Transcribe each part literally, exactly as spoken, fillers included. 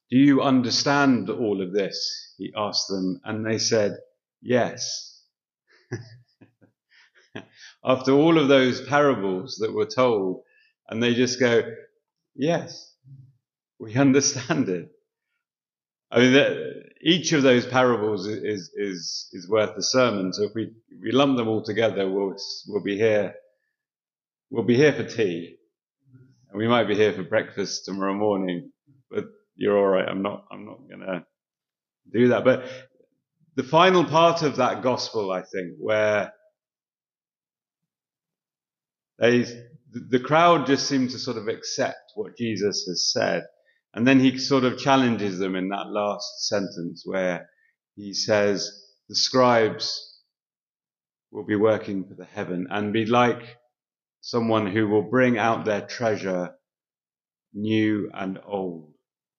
Do you understand all of this? He asked them, and they said, yes. After all of those parables that were told, and they just go, yes, we understand it. I mean, the, each of those parables is, is, is worth a sermon. So if we, we lump them all together, we'll, we'll be here, we'll be here for tea. And we might be here for breakfast tomorrow morning, but you're all right. I'm not, I'm not going to do that. But the final part of that gospel, I think, where they, the crowd just seem to sort of accept what Jesus has said. And then he sort of challenges them in that last sentence where he says, the scribes will be working for the heaven and be like someone who will bring out their treasure new and old.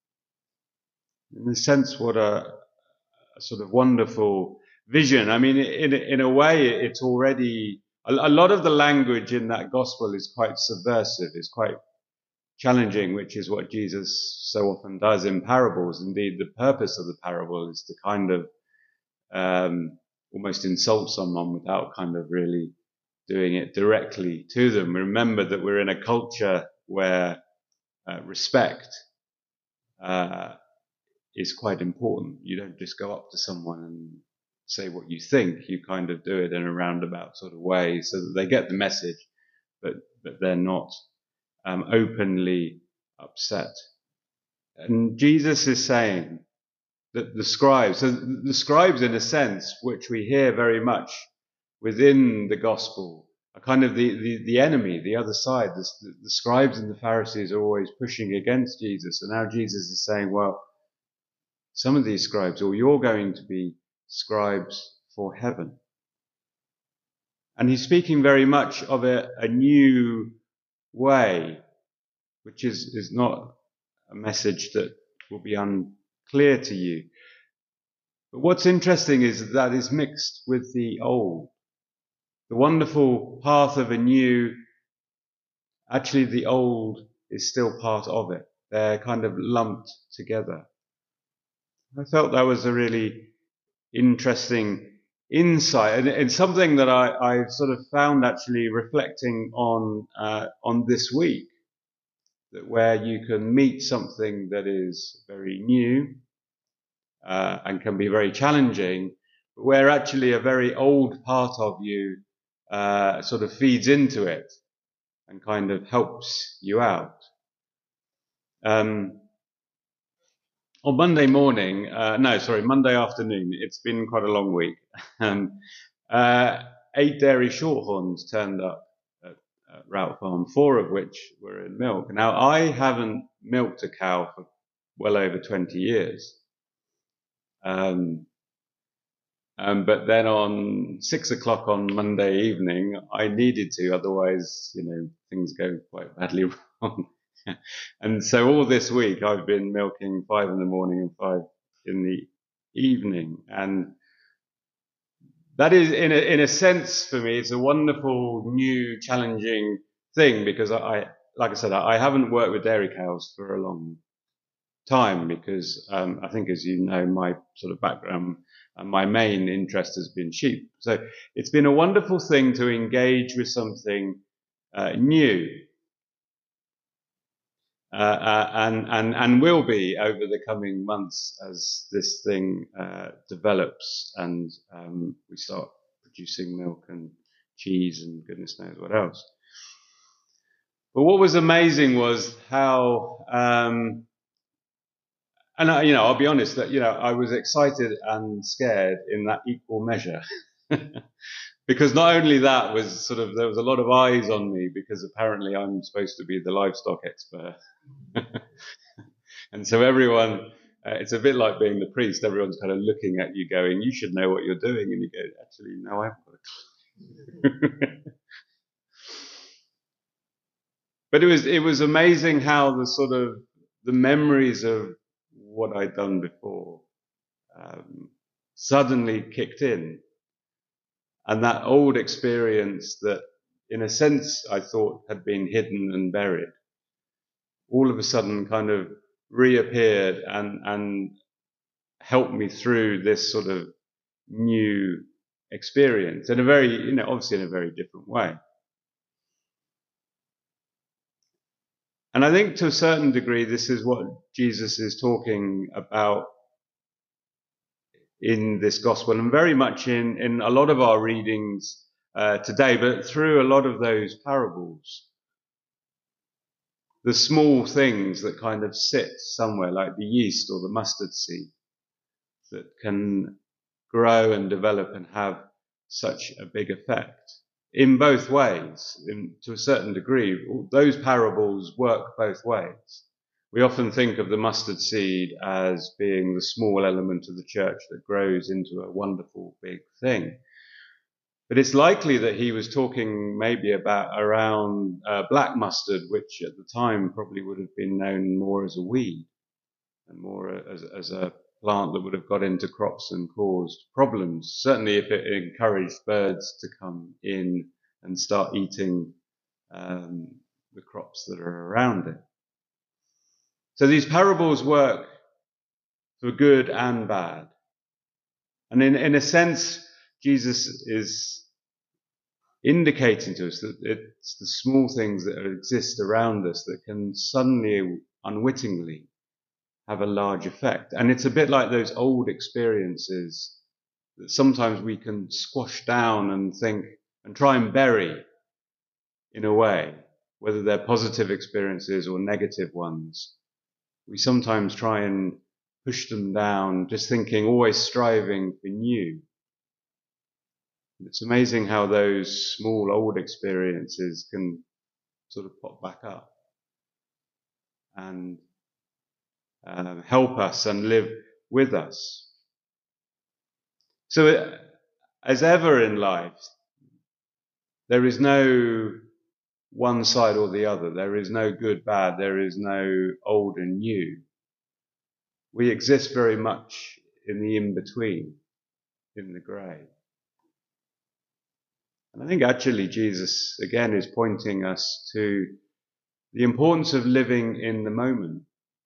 In a sense, what a, a sort of wonderful vision. I mean, in, in a way, it's already, a, a lot of the language in that gospel is quite subversive, is quite challenging, which is what Jesus so often does in parables. Indeed, the purpose of the parable is to kind of um, almost insult someone without kind of really doing it directly to them. Remember that we're in a culture where uh, respect uh, is quite important. You don't just go up to someone and say what you think. You kind of do it in a roundabout sort of way so that they get the message, but, but they're not um, openly upset. And Jesus is saying that the scribes, so the scribes in a sense, which we hear very much within the gospel, are kind of the, the, the enemy, the other side. The, the scribes and the Pharisees are always pushing against Jesus. And now Jesus is saying, well, some of these scribes, or you're going to be scribes for heaven. And he's speaking very much of a, a new way, which is, is not a message that will be unclear to you. But what's interesting is that that is mixed with the old. The wonderful path of a new, actually the old is still part of it. They're kind of lumped together. I felt that was a really interesting insight, and, and something that I, I sort of found actually reflecting on uh, on this week, that where you can meet something that is very new uh, and can be very challenging, but where actually a very old part of you uh, sort of feeds into it and kind of helps you out. Um, On Monday morning, uh, no, sorry, Monday afternoon, it's been quite a long week, um, uh, eight dairy shorthorns turned up at, at Rout Farm, four of which were in milk. Now, I haven't milked a cow for well over twenty years. Um, um, but then on six o'clock on Monday evening, I needed to, otherwise, you know, things go quite badly wrong. And so all this week I've been milking five in the morning and five in the evening. And that is, in a, in a sense for me, it's a wonderful, new, challenging thing because I, like I said, I haven't worked with dairy cows for a long time because um, I think, as you know, my sort of background and my main interest has been sheep. So it's been a wonderful thing to engage with something uh, new. Uh, uh, and, and, and will be over the coming months as this thing uh, develops and um, we start producing milk and cheese and goodness knows what else. But what was amazing was how, um, and I, you know, I'll be honest that, you know, I was excited and scared in that equal measure. Because not only that was sort of, there was a lot of eyes on me because apparently I'm supposed to be the livestock expert. And so everyone, uh, it's a bit like being the priest. Everyone's kind of looking at you going, you should know what you're doing. And you go, actually, no, I haven't got a clue. But it was, it was amazing how the sort of, the memories of what I'd done before um, suddenly kicked in. And that old experience that, in a sense, I thought had been hidden and buried, all of a sudden kind of reappeared and, and helped me through this sort of new experience in a very, you know, obviously in a very different way. And I think to a certain degree, this is what Jesus is talking about in this gospel, and very much in, in a lot of our readings uh, today, but through a lot of those parables. The small things that kind of sit somewhere, like the yeast or the mustard seed, that can grow and develop and have such a big effect in both ways. In, to a certain degree, those parables work both ways. We often think of the mustard seed as being the small element of the church that grows into a wonderful big thing. But it's likely that he was talking maybe about around uh, black mustard, which at the time probably would have been known more as a weed and more as, as a plant that would have got into crops and caused problems. Certainly if it encouraged birds to come in and start eating um, the crops that are around it. So these parables work for good and bad. And in, in a sense, Jesus is indicating to us that it's the small things that exist around us that can suddenly, unwittingly, have a large effect. And it's a bit like those old experiences that sometimes we can squash down and think and try and bury in a way, whether they're positive experiences or negative ones. We sometimes try and push them down, just thinking, always striving for new. It's amazing how those small old experiences can sort of pop back up and uh, help us and live with us. So as ever in life, there is no one side or the other. There is no good, bad. There is no old and new. We exist very much in the in-between, in the grey. And I think actually Jesus, again, is pointing us to the importance of living in the moment,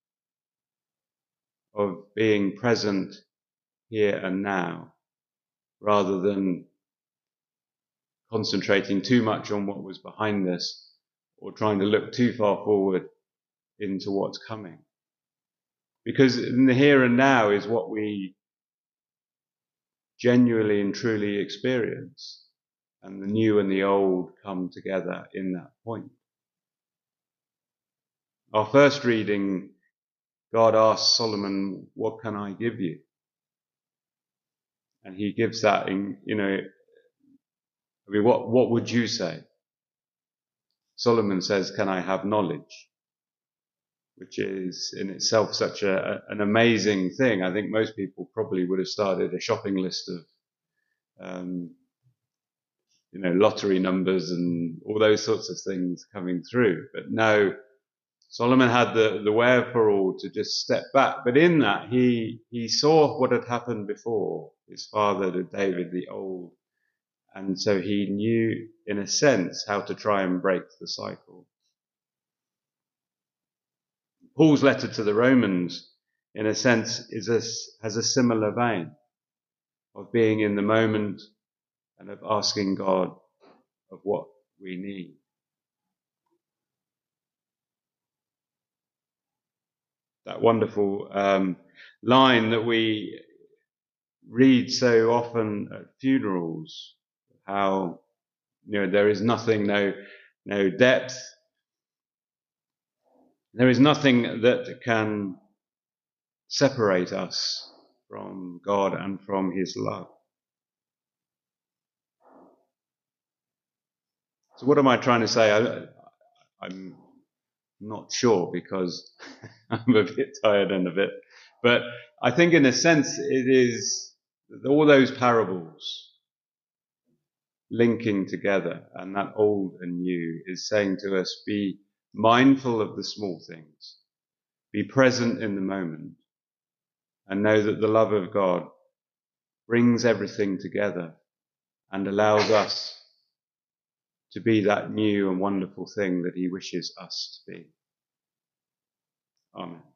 of being present here and now, rather than concentrating too much on what was behind us or trying to look too far forward into what's coming. Because in the here and now is what we genuinely and truly experience. And the new and the old come together in that point. Our first reading, God asks Solomon, what can I give you? And he gives that in, you know, I mean, what, what would you say? Solomon says, can I have knowledge? Which is in itself such a, an amazing thing. I think most people probably would have started a shopping list of, um, you know, lottery numbers and all those sorts of things coming through. But no, Solomon had the, the wherewithal to just step back. But in that, he, he saw what had happened before, his father to David the old. And so he knew, in a sense, how to try and break the cycle. Paul's letter to the Romans, in a sense, is a, has a similar vein of being in the moment and of asking God of what we need. That wonderful um, line that we read so often at funerals, how, you know, there is nothing, no, no depth. There is nothing that can separate us from God and from his love. So what am I trying to say? I, I'm not sure because I'm a bit tired and a bit, but I think in a sense it is all those parables linking together, and that old and new is saying to us, be mindful of the small things, be present in the moment, and know that the love of God brings everything together and allows us to be that new and wonderful thing that he wishes us to be. Amen.